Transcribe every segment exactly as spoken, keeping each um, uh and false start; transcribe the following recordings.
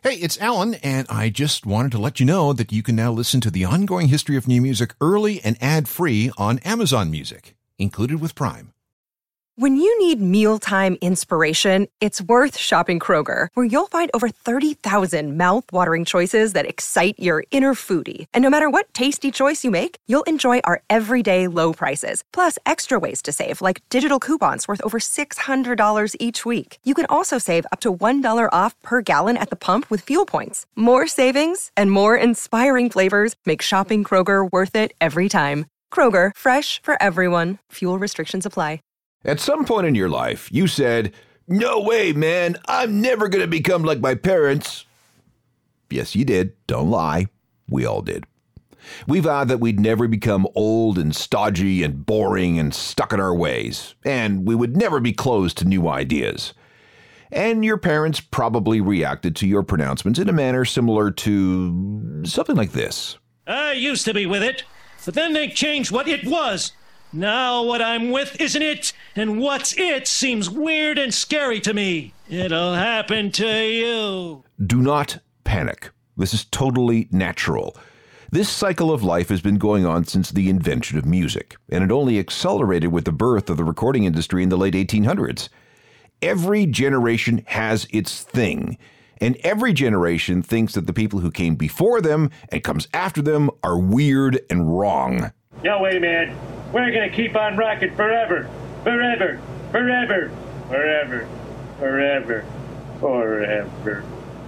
Hey, it's Alan, and I just wanted to let you know that you can now listen to the ongoing history of new music early and ad-free on Amazon Music, included with Prime. When you need mealtime inspiration, it's worth shopping Kroger, where you'll find over thirty thousand mouth-watering choices that excite your inner foodie. And no matter what tasty choice you make, you'll enjoy our everyday low prices, plus extra ways to save, like digital coupons worth over six hundred dollars each week. You can also save up to one dollar off per gallon at the pump with fuel points. More savings and more inspiring flavors make shopping Kroger worth it every time. Kroger, fresh for everyone. Fuel restrictions apply. At some point in your life, you said, "No way, man, I'm never going to become like my parents." Yes, you did. Don't lie. We all did. We vowed that we'd never become old and stodgy and boring and stuck in our ways, and we would never be closed to new ideas. And your parents probably reacted to your pronouncements in a manner similar to something like this. I used to be with it, but then they changed what it was. Now what I'm with isn't it, and what's it seems weird and scary to me. It'll happen to you. Do not panic. This is totally natural. This cycle of life has been going on since the invention of music, and it only accelerated with the birth of the recording industry in the late eighteen hundreds. Every generation has its thing, and every generation thinks that the people who came before them and comes after them are weird and wrong. No way, man. We're gonna keep on rocking forever, forever, forever, forever, forever, forever.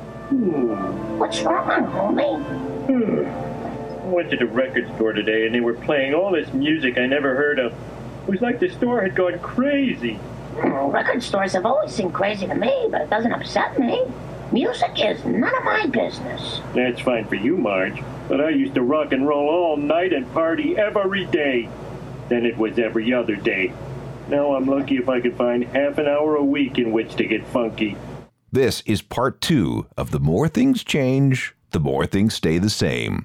Hmm. What's wrong, homie? Hmm. I went to the record store today and they were playing all this music I never heard of. It was like the store had gone crazy. Hmm. Record stores have always seemed crazy to me, but it doesn't upset me. Music is none of my business. That's fine for you, Marge, but I used to rock and roll all night and party every day. Then it was every other day. Now I'm lucky if I can find half an hour a week in which to get funky. This is part two of The More Things Change, The More Things Stay the Same.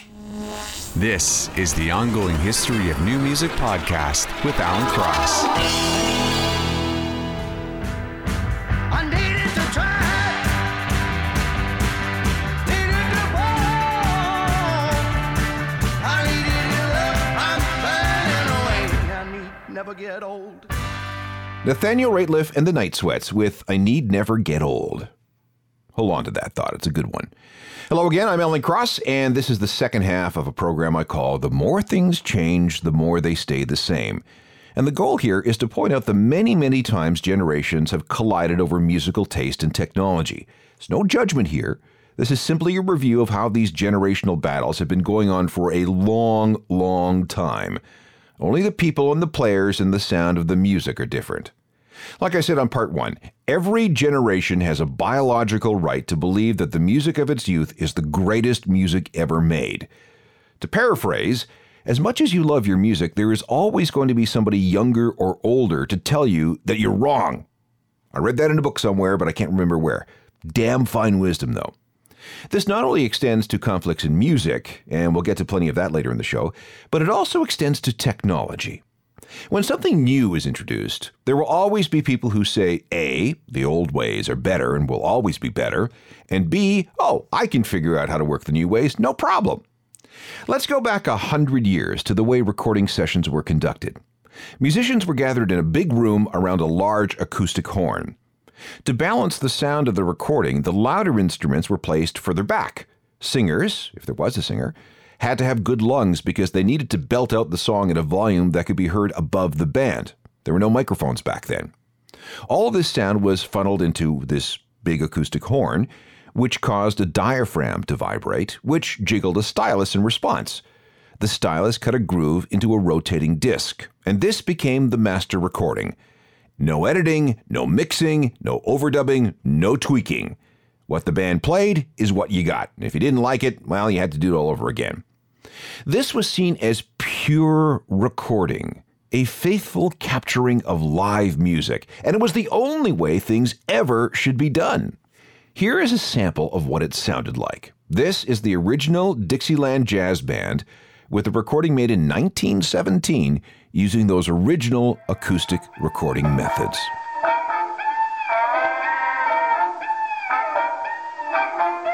This is the Ongoing History of New Music podcast with Alan Cross. I needed to try. Never get old. Nathaniel Rateliff and the Night Sweats with I Need Never Get Old. Hold on to that thought. It's a good one. Hello again. I'm Alan Cross, and this is the second half of a program I call The More Things Change, The More They Stay the Same. And the goal here is to point out the many, many times generations have collided over musical taste and technology. There's no judgment here. This is simply a review of how these generational battles have been going on for a long, long time. Only the people and the players and the sound of the music are different. Like I said on part one, every generation has a biological right to believe that the music of its youth is the greatest music ever made. To paraphrase, as much as you love your music, there is always going to be somebody younger or older to tell you that you're wrong. I read that in a book somewhere, but I can't remember where. Damn fine wisdom, though. This not only extends to conflicts in music, and we'll get to plenty of that later in the show, but it also extends to technology. When something new is introduced, there will always be people who say, A, the old ways are better and will always be better, and B, oh, I can figure out how to work the new ways, no problem. Let's go back a hundred years to the way recording sessions were conducted. Musicians were gathered in a big room around a large acoustic horn. To balance the sound of the recording, the louder instruments were placed further back. Singers, if there was a singer, had to have good lungs because they needed to belt out the song at a volume that could be heard above the band. There were no microphones back then. All of this sound was funneled into this big acoustic horn, which caused a diaphragm to vibrate, which jiggled a stylus in response. The stylus cut a groove into a rotating disc, and this became the master recording. No editing, no mixing, no overdubbing, no tweaking. What the band played is what you got. And if you didn't like it, well, you had to do it all over again. This was seen as pure recording, a faithful capturing of live music, and it was the only way things ever should be done. Here is a sample of what it sounded like. This is the original Dixieland Jazz Band with a recording made in nineteen seventeen using those original acoustic recording methods.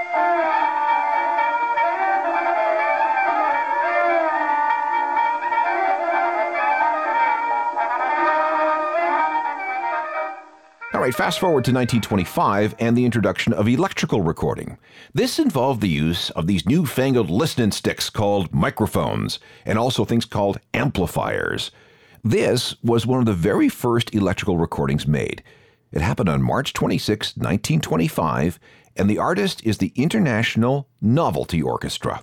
right, fast forward to nineteen twenty-five and the introduction of electrical recording. This involved the use of these newfangled listening sticks called microphones, and also things called amplifiers. This was one of the very first electrical recordings made. It happened on March twenty-sixth, nineteen twenty-five, and the artist is the International Novelty Orchestra.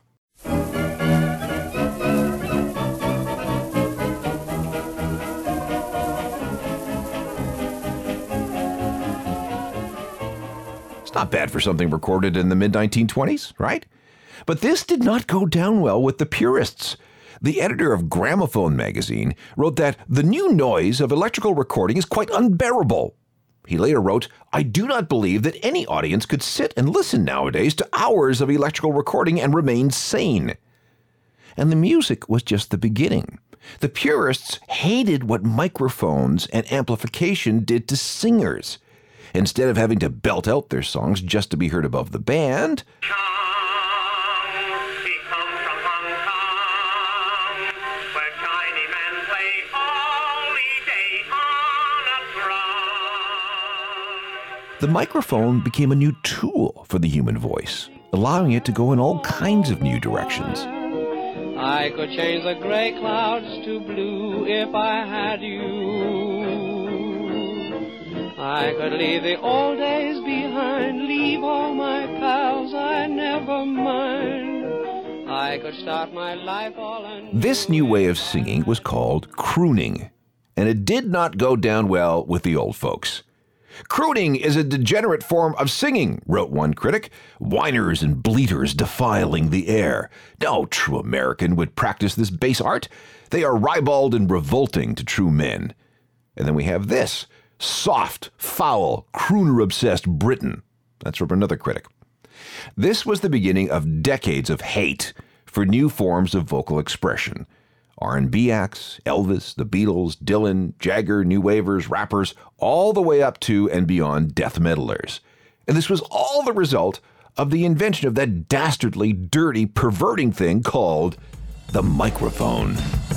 It's not bad for something recorded in the mid nineteen twenties, right? But this did not go down well with the purists. The editor of Gramophone magazine wrote that the new noise of electrical recording is quite unbearable. He later wrote, "I do not believe that any audience could sit and listen nowadays to hours of electrical recording and remain sane." And the music was just the beginning. The purists hated what microphones and amplification did to singers. Instead of having to belt out their songs just to be heard above the band, the microphone became a new tool for the human voice, allowing it to go in all kinds of new directions. I could change the gray clouds to blue if I had you. I could leave the old days behind, leave all my pals, I never mind. I could start my life all anew. This new way of singing was called crooning, and it did not go down well with the old folks. "Crooning is a degenerate form of singing," wrote one critic. "Whiners and bleaters defiling the air. No true American would practice this base art. They are ribald and revolting to true men." And then we have this, "Soft, foul, crooner-obsessed Britain." That's from another critic. This was the beginning of decades of hate for new forms of vocal expression. R and B acts, Elvis, the Beatles, Dylan, Jagger, New Wavers, rappers, all the way up to and beyond death metalers. And this was all the result of the invention of that dastardly, dirty, perverting thing called the microphone.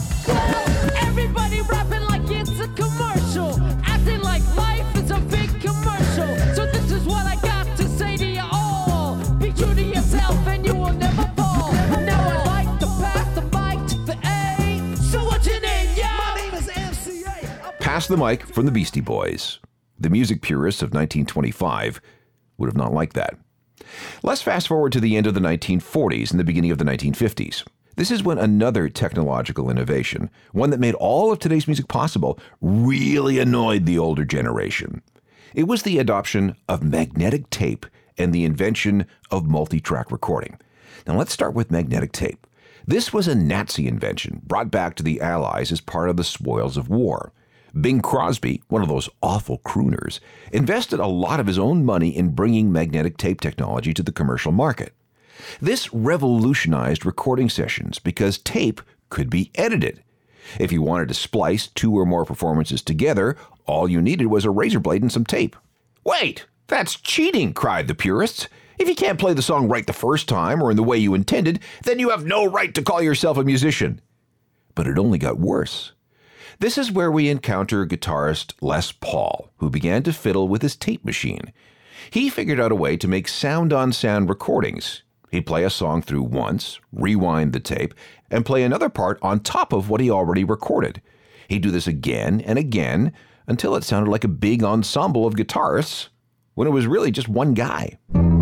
Everybody rapping like it's a commercial, acting like life is a big commercial. So this is what I got to say to you all. Be true to yourself and you will never fall. Now I'd like to pass the mic to the A. So what's your name, yeah? My name is M C A. Pass the mic from the Beastie Boys. The music purists of nineteen twenty-five would have not liked that. Let's fast forward to the end of the nineteen forties and the beginning of the nineteen fifties. This is when another technological innovation, one that made all of today's music possible, really annoyed the older generation. It was the adoption of magnetic tape and the invention of multi-track recording. Now let's start with magnetic tape. This was a Nazi invention brought back to the Allies as part of the spoils of war. Bing Crosby, one of those awful crooners, invested a lot of his own money in bringing magnetic tape technology to the commercial market. This revolutionized recording sessions because tape could be edited. If you wanted to splice two or more performances together, all you needed was a razor blade and some tape. "Wait, that's cheating," cried the purists. "If you can't play the song right the first time or in the way you intended, then you have no right to call yourself a musician." But it only got worse. This is where we encounter guitarist Les Paul, who began to fiddle with his tape machine. He figured out a way to make sound-on-sound recordings. He'd play a song through once, rewind the tape, and play another part on top of what he already recorded. He'd do this again and again until it sounded like a big ensemble of guitarists when it was really just one guy.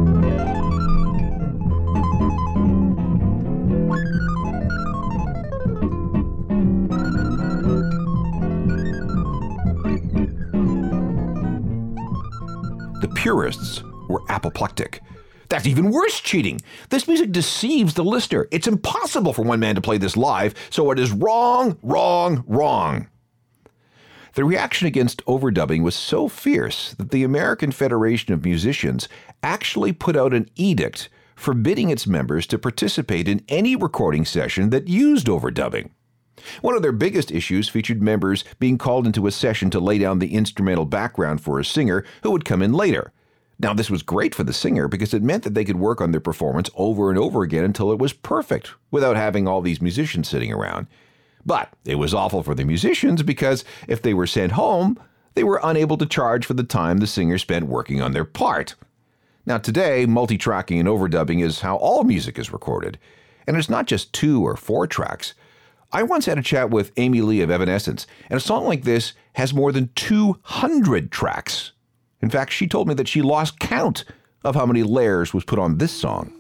The purists were apoplectic. That's even worse cheating. This music deceives the listener. It's impossible for one man to play this live, so it is wrong, wrong, wrong. The reaction against overdubbing was so fierce that the American Federation of Musicians actually put out an edict forbidding its members to participate in any recording session that used overdubbing. One of their biggest issues featured members being called into a session to lay down the instrumental background for a singer who would come in later. Now, this was great for the singer because it meant that they could work on their performance over and over again until it was perfect without having all these musicians sitting around. But it was awful for the musicians because if they were sent home, they were unable to charge for the time the singer spent working on their part. Now today, multi-tracking and overdubbing is how all music is recorded. And it's not just two or four tracks. I once had a chat with Amy Lee of Evanescence, and a song like this has more than two hundred tracks. In fact, she told me that she lost count of how many layers was put on this song.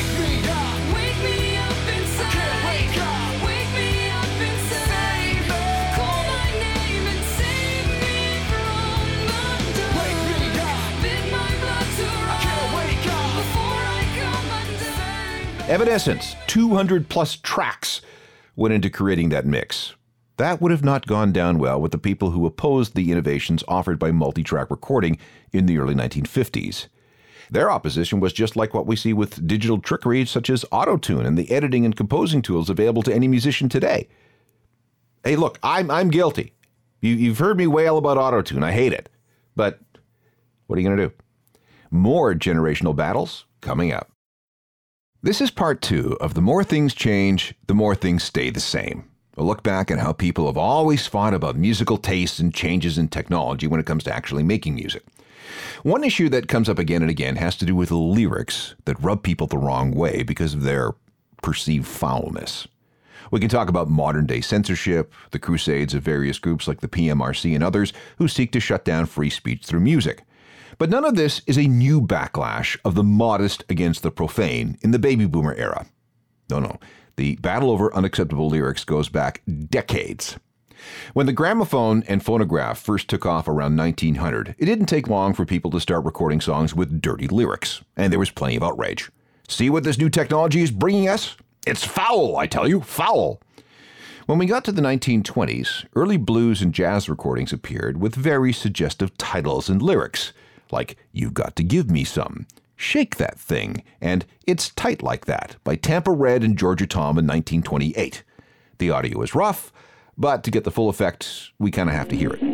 Evanescence, two hundred plus tracks went into creating that mix. That would have not gone down well with the people who opposed the innovations offered by multi-track recording in the early nineteen fifties. Their opposition was just like what we see with digital trickery such as Auto-Tune and the editing and composing tools available to any musician today. Hey, look, I'm I'm guilty. You, you've heard me wail about Auto-Tune. I hate it. But what are you going to do? More generational battles coming up. This is part two of The More Things Change, the More Things Stay the Same. A look back at how people have always fought about musical tastes and changes in technology when it comes to actually making music. One issue that comes up again and again has to do with lyrics that rub people the wrong way because of their perceived foulness. We can talk about modern-day censorship, the crusades of various groups like the P M R C and others who seek to shut down free speech through music. But none of this is a new backlash of the modest against the profane in the baby boomer era. No, no. The battle over unacceptable lyrics goes back decades. When the gramophone and phonograph first took off around nineteen hundred, it didn't take long for people to start recording songs with dirty lyrics, and there was plenty of outrage. See what this new technology is bringing us? It's foul, I tell you, foul. When we got to the nineteen twenties, early blues and jazz recordings appeared with very suggestive titles and lyrics, like You've Got to Give Me Some, Shake That Thing, and It's Tight Like That by Tampa Red and Georgia Tom in nineteen twenty-eight. The audio is rough, but to get the full effect, we kind of have to hear it.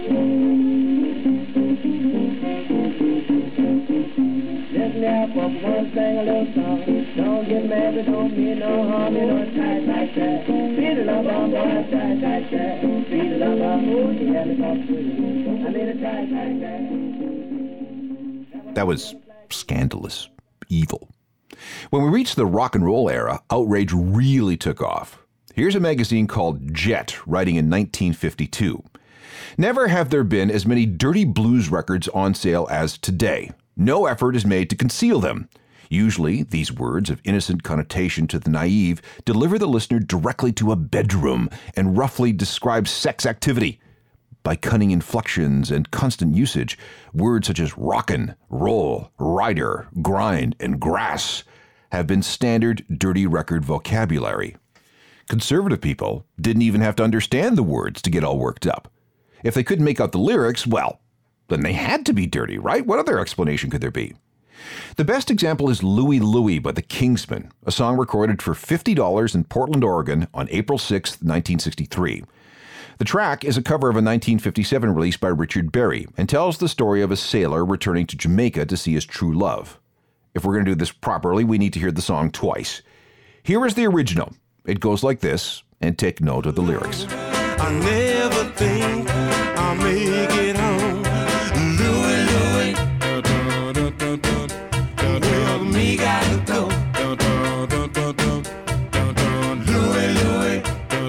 Listen up for one thing, a little song. Don't get mad, but don't mean no harm. You know it's tight like that. Beat it up, I'm boy, tight like that. Beat it up, I'm boy, you have me come through. I mean it's tight like that. That was scandalous, evil. When we reached the rock and roll era, outrage really took off. Here's a magazine called Jet, writing in nineteen fifty-two. Never have there been as many dirty blues records on sale as today. No effort is made to conceal them. Usually, these words of innocent connotation to the naive deliver the listener directly to a bedroom and roughly describe sex activity. By cunning inflections and constant usage, words such as rockin', roll, rider, grind, and grass have been standard dirty record vocabulary. Conservative people didn't even have to understand the words to get all worked up. If they couldn't make out the lyrics, well, then they had to be dirty, right? What other explanation could there be? The best example is Louie Louie by the Kingsmen, a song recorded for fifty dollars in Portland, Oregon on April sixth, nineteen sixty-three. The track is a cover of a nineteen fifty-seven release by Richard Berry and tells the story of a sailor returning to Jamaica to see his true love. If we're going to do this properly, we need to hear the song twice. Here is the original. It goes like this, and take note of the lyrics. I never think I'll make it home. Louie, Louie. Well, me gotta go. Louie, Louie.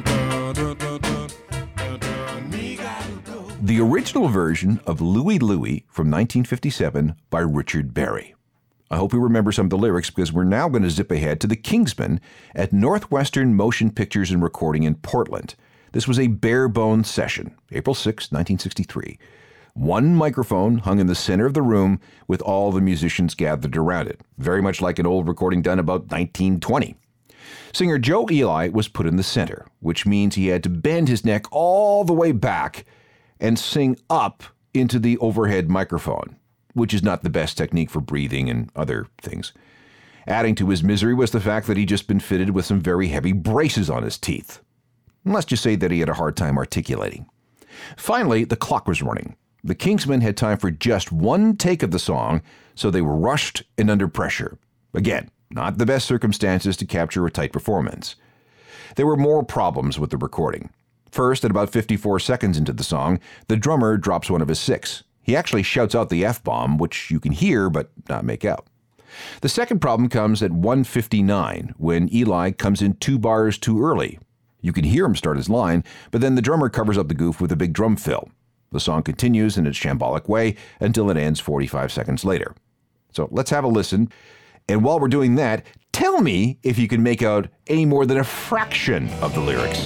The original version of Louie Louie from nineteen fifty-seven by Richard Berry. I hope you remember some of the lyrics because we're now going to zip ahead to the Kingsmen at Northwestern Motion Pictures and Recording in Portland. This was a bare-bones session, April sixth, nineteen sixty-three. One microphone hung in the center of the room with all the musicians gathered around it, very much like an old recording done about nineteen twenty. Singer Joe Ely was put in the center, which means he had to bend his neck all the way back and sing up into the overhead microphone, which is not the best technique for breathing and other things. Adding to his misery was the fact that he'd just been fitted with some very heavy braces on his teeth. Let's just say that he had a hard time articulating. Finally, the clock was running. The Kingsmen had time for just one take of the song, so they were rushed and under pressure. Again, not the best circumstances to capture a tight performance. There were more problems with the recording. First, at about fifty-four seconds into the song, the drummer drops one of his six. He actually shouts out the F-bomb, which you can hear but not make out. The second problem comes at one fifty-nine, when Eli comes in two bars too early. You can hear him start his line, but then the drummer covers up the goof with a big drum fill. The song continues in its shambolic way until it ends forty-five seconds later. So let's have a listen. And while we're doing that, tell me if you can make out any more than a fraction of the lyrics.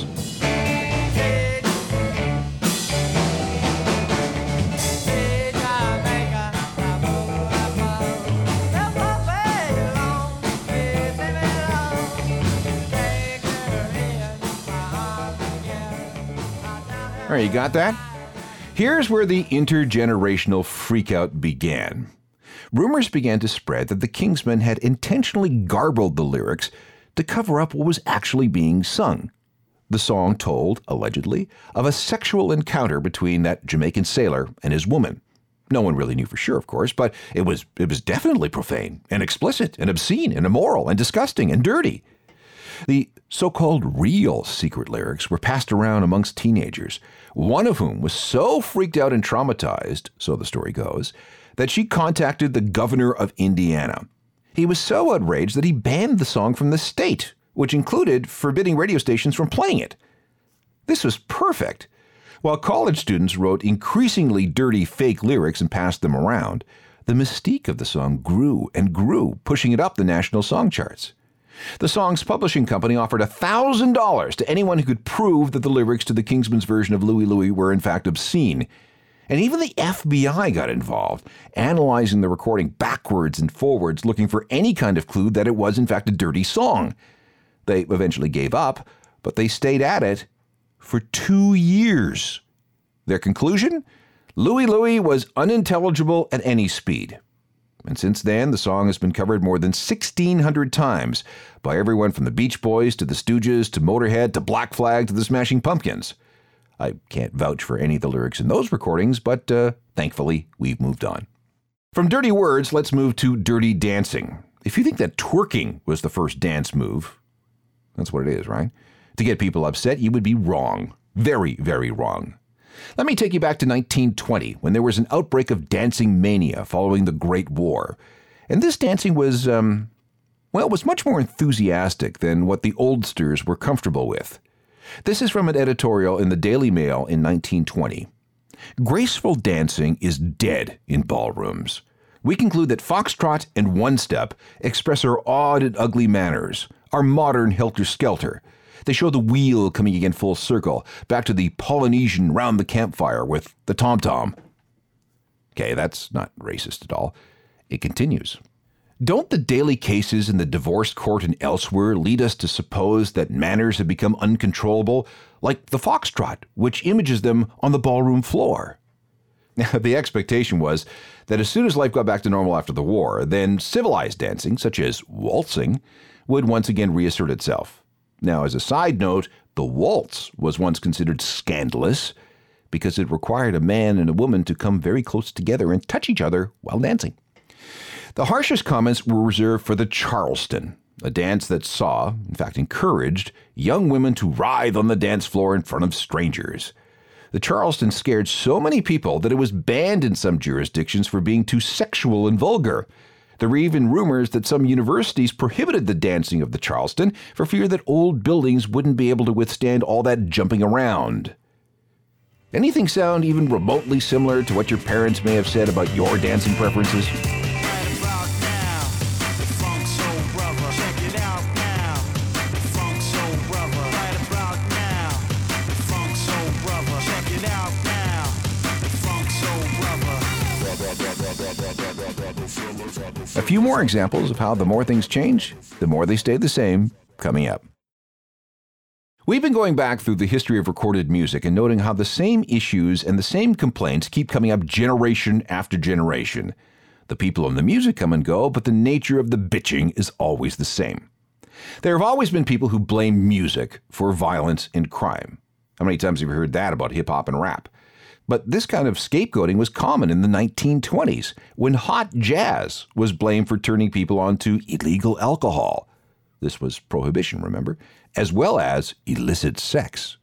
All right, you got that? Here's where the intergenerational freakout began. Rumors began to spread that the Kingsmen had intentionally garbled the lyrics to cover up what was actually being sung. The song told, allegedly, of a sexual encounter between that Jamaican sailor and his woman. No one really knew for sure, of course, but it was it was definitely profane and explicit and obscene and immoral and disgusting and dirty. The so-called real secret lyrics were passed around amongst teenagers, one of whom was so freaked out and traumatized, so the story goes, that she contacted the governor of Indiana. He was so outraged that he banned the song from the state, which included forbidding radio stations from playing it. This was perfect. While college students wrote increasingly dirty fake lyrics and passed them around, the mystique of the song grew and grew, pushing it up the national song charts. The song's publishing company offered one thousand dollars to anyone who could prove that the lyrics to the Kingsmen's version of Louie Louie were in fact obscene. And even the F B I got involved, analyzing the recording backwards and forwards, looking for any kind of clue that it was in fact a dirty song. They eventually gave up, but they stayed at it for two years. Their conclusion? Louie Louie was unintelligible at any speed. And since then, the song has been covered more than sixteen hundred times by everyone from the Beach Boys to the Stooges to Motorhead to Black Flag to the Smashing Pumpkins. I can't vouch for any of the lyrics in those recordings, but uh, thankfully, we've moved on. From dirty words, let's move to dirty dancing. If you think that twerking was the first dance move, that's what it is, right? To get people upset, you would be wrong. Very, very wrong. Let me take you back to nineteen twenty, when there was an outbreak of dancing mania following the Great War. And this dancing was, um, well, was much more enthusiastic than what the oldsters were comfortable with. This is from an editorial in the Daily Mail in nineteen twenty. Graceful dancing is dead in ballrooms. We conclude that foxtrot and one-step express our odd and ugly manners, our modern helter-skelter. They show the wheel coming again full circle, back to the Polynesian round the campfire with the tom-tom. Okay, that's not racist at all. It continues. Don't the daily cases in the divorce court and elsewhere lead us to suppose that manners have become uncontrollable, like the foxtrot, which images them on the ballroom floor? Now, the expectation was that as soon as life got back to normal after the war, then civilized dancing, such as waltzing, would once again reassert itself. Now, as a side note, the waltz was once considered scandalous because it required a man and a woman to come very close together and touch each other while dancing. The harshest comments were reserved for the Charleston, a dance that saw, in fact encouraged, young women to writhe on the dance floor in front of strangers. The Charleston scared so many people that it was banned in some jurisdictions for being too sexual and vulgar. There were even rumors that some universities prohibited the dancing of the Charleston for fear that old buildings wouldn't be able to withstand all that jumping around. Anything sound even remotely similar to what your parents may have said about your dancing preferences? A few more examples of how the more things change, the more they stay the same, coming up. We've been going back through the history of recorded music and noting how the same issues and the same complaints keep coming up generation after generation. The people in the music come and go, but the nature of the bitching is always the same. There have always been people who blame music for violence and crime. How many times have you heard that about hip-hop and rap? But this kind of scapegoating was common in the nineteen twenties, when hot jazz was blamed for turning people on to illegal alcohol. This was prohibition, remember? As well as illicit sex.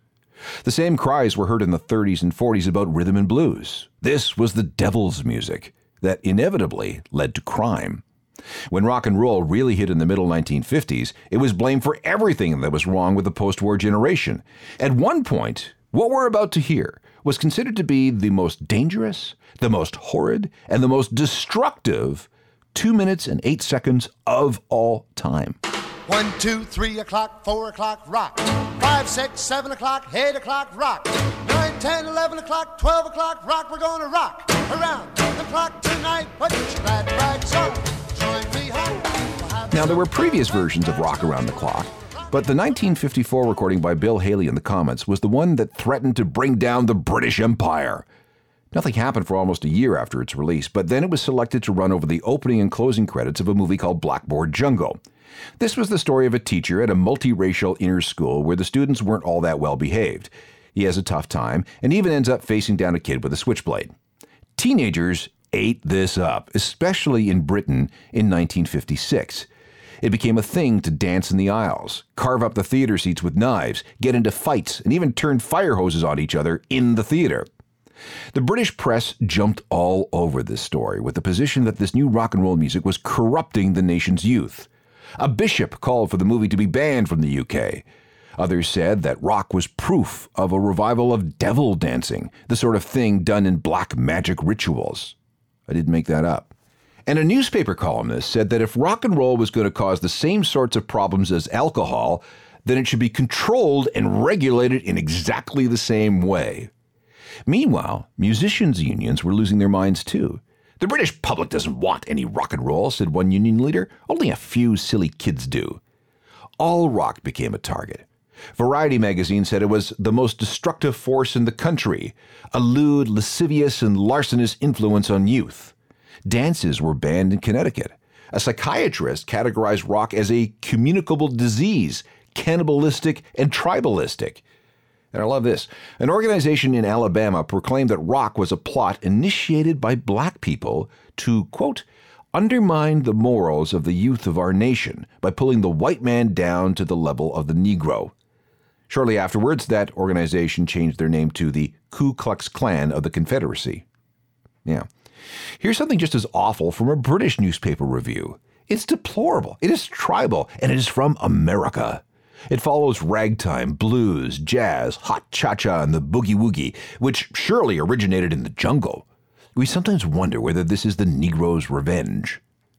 The same cries were heard in the thirties and forties about rhythm and blues. This was the devil's music that inevitably led to crime. When rock and roll really hit in the middle nineteen fifties, it was blamed for everything that was wrong with the post-war generation. At one point, what we're about to hear was considered to be the most dangerous, the most horrid, and the most destructive two minutes and eight seconds of all time. One, two, three o'clock, four o'clock, rock. Five, six, seven o'clock, eight o'clock, rock. Nine, ten, eleven o'clock, twelve o'clock, rock. We're gonna rock around the clock tonight. Put your glad rags on. Join me home. Now, there were previous versions of Rock Around the Clock, but the nineteen fifty-four recording by Bill Haley in the Comets was the one that threatened to bring down the British Empire. Nothing happened for almost a year after its release, but then it was selected to run over the opening and closing credits of a movie called Blackboard Jungle. This was the story of a teacher at a multiracial inner school where the students weren't all that well behaved. He has a tough time and even ends up facing down a kid with a switchblade. Teenagers ate this up, especially in Britain in nineteen fifty-six. It became a thing to dance in the aisles, carve up the theater seats with knives, get into fights, and even turn fire hoses on each other in the theater. The British press jumped all over this story with the position that this new rock and roll music was corrupting the nation's youth. A bishop called for the movie to be banned from the U K. Others said that rock was proof of a revival of devil dancing, the sort of thing done in black magic rituals. I didn't make that up. And a newspaper columnist said that if rock and roll was going to cause the same sorts of problems as alcohol, then it should be controlled and regulated in exactly the same way. Meanwhile, musicians' unions were losing their minds too. The British public doesn't want any rock and roll, said one union leader. Only a few silly kids do. All rock became a target. Variety magazine said it was the most destructive force in the country, a lewd, lascivious, and larcenous influence on youth. Dances were banned in Connecticut. A psychiatrist categorized rock as a communicable disease, cannibalistic, and tribalistic. And I love this. An organization in Alabama proclaimed that rock was a plot initiated by black people to, quote, undermine the morals of the youth of our nation by pulling the white man down to the level of the Negro. Shortly afterwards, that organization changed their name to the Ku Klux Klan of the Confederacy. Yeah. Here's something just as awful from a British newspaper review. It's deplorable, it is tribal, and it is from America. It follows ragtime, blues, jazz, hot cha-cha, and the boogie-woogie, which surely originated in the jungle. We sometimes wonder whether this is the Negro's revenge.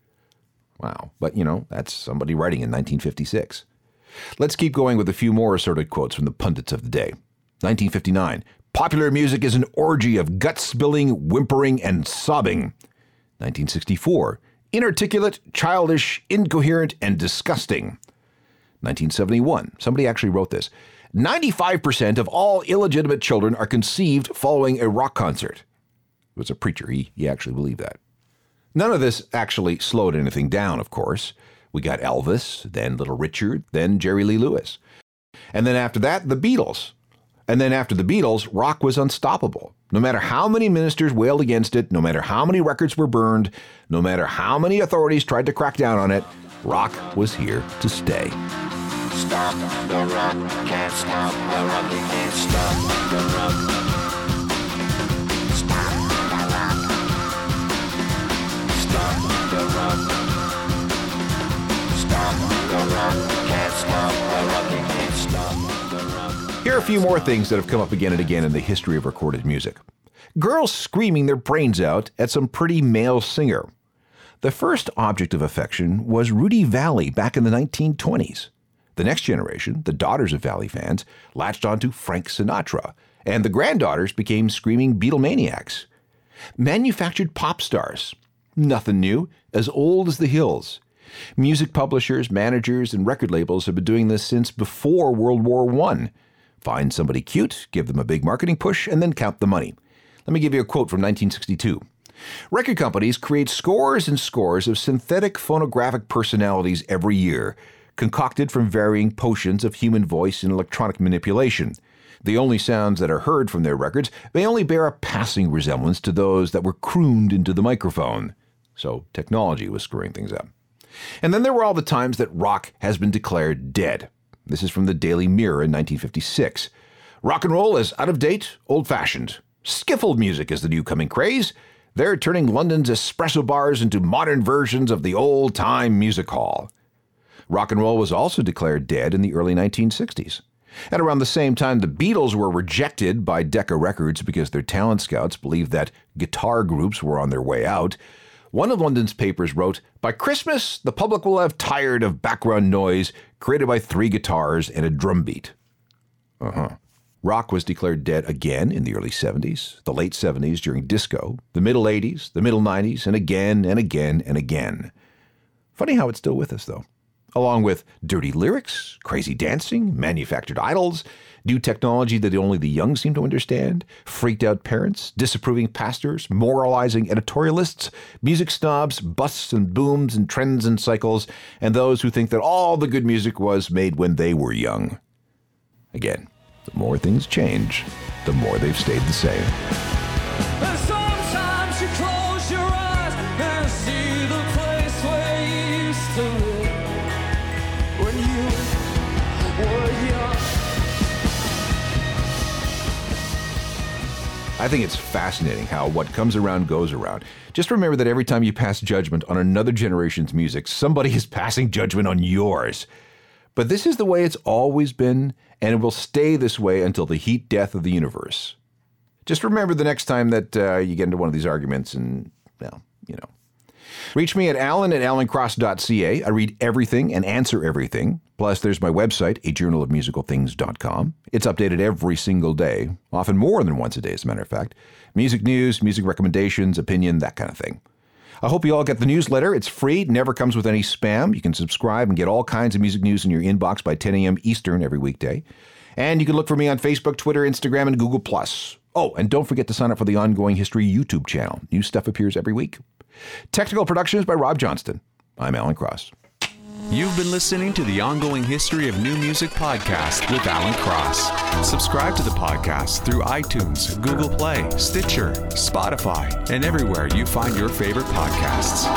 Wow, but you know, that's somebody writing in nineteen fifty-six. Let's keep going with a few more assorted quotes from the pundits of the day. nineteen fifty-nine, popular music is an orgy of gut-spilling, whimpering, and sobbing. nineteen sixty-four, inarticulate, childish, incoherent, and disgusting. nineteen seventy-one, somebody actually wrote this. ninety-five percent of all illegitimate children are conceived following a rock concert. It was a preacher. He, he actually believed that. None of this actually slowed anything down, of course. We got Elvis, then Little Richard, then Jerry Lee Lewis. And then after that, the Beatles. And then after the Beatles, rock was unstoppable. No matter how many ministers wailed against it, no matter how many records were burned, no matter how many authorities tried to crack down on it, rock was here to stay. Stop the rock, can't stop the rock, you can't stop the rock. Stop the rock. Stop the rock. Stop the rock, can't stop the rock, you can't stop the rock. Here are a few more things that have come up again and again in the history of recorded music. Girls screaming their brains out at some pretty male singer. The first object of affection was Rudy Vallee back in the nineteen twenties. The next generation, the daughters of Vallee fans, latched onto Frank Sinatra, and the granddaughters became screaming Beatlemaniacs. Manufactured pop stars. Nothing new, as old as the hills. Music publishers, managers, and record labels have been doing this since before World War One. Find somebody cute, give them a big marketing push, and then count the money. Let me give you a quote from nineteen sixty-two. Record companies create scores and scores of synthetic phonographic personalities every year, concocted from varying potions of human voice and electronic manipulation. The only sounds that are heard from their records may only bear a passing resemblance to those that were crooned into the microphone. So technology was screwing things up. And then there were all the times that rock has been declared dead. This is from the Daily Mirror in nineteen fifty-six. Rock and roll is out of date, old-fashioned. Skiffle music is the new coming craze. They're turning London's espresso bars into modern versions of the old-time music hall. Rock and roll was also declared dead in the early nineteen sixties. At around the same time, the Beatles were rejected by Decca Records because their talent scouts believed that guitar groups were on their way out. One of London's papers wrote, "By Christmas, the public will have tired of background noise created by three guitars and a drum beat." Uh-huh. Rock was declared dead again in the early seventies, the late seventies during disco, the middle eighties, the middle nineties, and again and again and again. Funny how it's still with us, though. Along with dirty lyrics, crazy dancing, manufactured idols, new technology that only the young seem to understand, freaked-out parents, disapproving pastors, moralizing editorialists, music snobs, busts and booms and trends and cycles, and those who think that all the good music was made when they were young. Again, the more things change, the more they've stayed the same. And sometimes you close your eyes and see the place where you used to live. When you were young. I think it's fascinating how what comes around goes around. Just remember that every time you pass judgment on another generation's music, somebody is passing judgment on yours. But this is the way it's always been, and it will stay this way until the heat death of the universe. Just remember the next time that uh, you get into one of these arguments and, well, you know. Reach me at alan at alan cross dot c a. I read everything and answer everything. Plus, there's my website, a journal of musical things dot com. It's updated every single day, often more than once a day, as a matter of fact. Music news, music recommendations, opinion, that kind of thing. I hope you all get the newsletter. It's free, never comes with any spam. You can subscribe and get all kinds of music news in your inbox by ten a.m. Eastern every weekday. And you can look for me on Facebook, Twitter, Instagram, and Google plus. Oh, and don't forget to sign up for the Ongoing History YouTube channel. New stuff appears every week. Technical production is by Rob Johnston. I'm Alan Cross. You've been listening to the Ongoing History of New Music podcast with Alan Cross. Subscribe to the podcast through iTunes, Google Play, Stitcher, Spotify, and everywhere you find your favorite podcasts.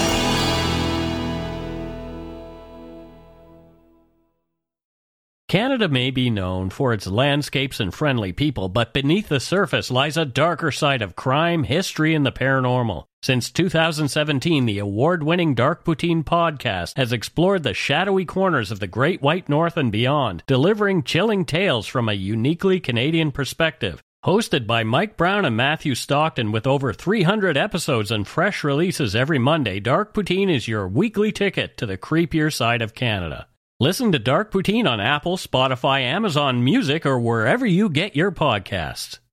Canada may be known for its landscapes and friendly people, but beneath the surface lies a darker side of crime, history, and the paranormal. Since two thousand seventeen, the award-winning Dark Poutine podcast has explored the shadowy corners of the Great White North and beyond, delivering chilling tales from a uniquely Canadian perspective. Hosted by Mike Brown and Matthew Stockton with over three hundred episodes and fresh releases every Monday, Dark Poutine is your weekly ticket to the creepier side of Canada. Listen to Dark Poutine on Apple, Spotify, Amazon Music, or wherever you get your podcasts.